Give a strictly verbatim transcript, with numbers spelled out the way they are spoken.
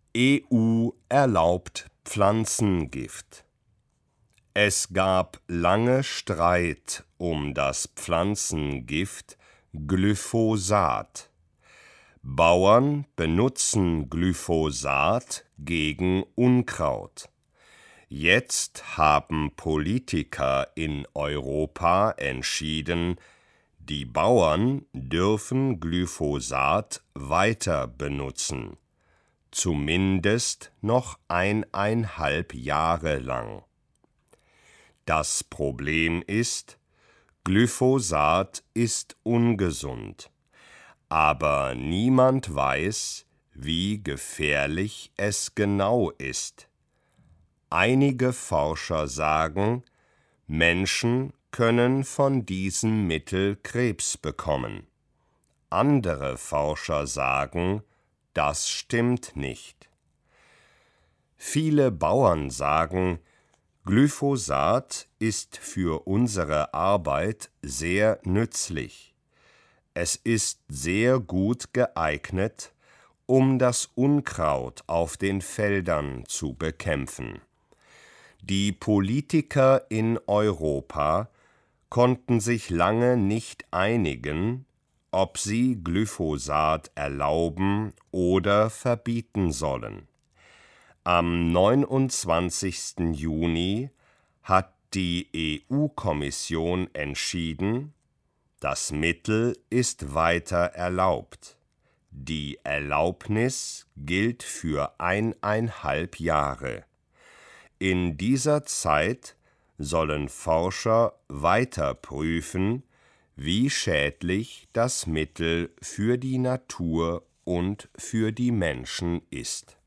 E U erlaubt Pflanzengift. Es gab lange Streit um das Pflanzengift Glyphosat. Bauern benutzen Glyphosat gegen Unkraut. Jetzt haben Politiker in Europa entschieden, die Bauern dürfen Glyphosat weiter benutzen, zumindest noch eineinhalb Jahre lang. Das Problem ist, Glyphosat ist ungesund, aber niemand weiß, wie gefährlich es genau ist. Einige Forscher sagen, Menschen können von diesem Mittel Krebs bekommen. Andere Forscher sagen, das stimmt nicht. Viele Bauern sagen, Glyphosat ist für unsere Arbeit sehr nützlich. Es ist sehr gut geeignet, um das Unkraut auf den Feldern zu bekämpfen. Die Politiker in Europa konnten sich lange nicht einigen, ob sie Glyphosat erlauben oder verbieten sollen. Am neunundzwanzigsten Juni hat die E U-Kommission entschieden, das Mittel ist weiter erlaubt. Die Erlaubnis gilt für eineinhalb Jahre. In dieser Zeit sollen Forscher weiter prüfen, wie schädlich das Mittel für die Natur und für die Menschen ist.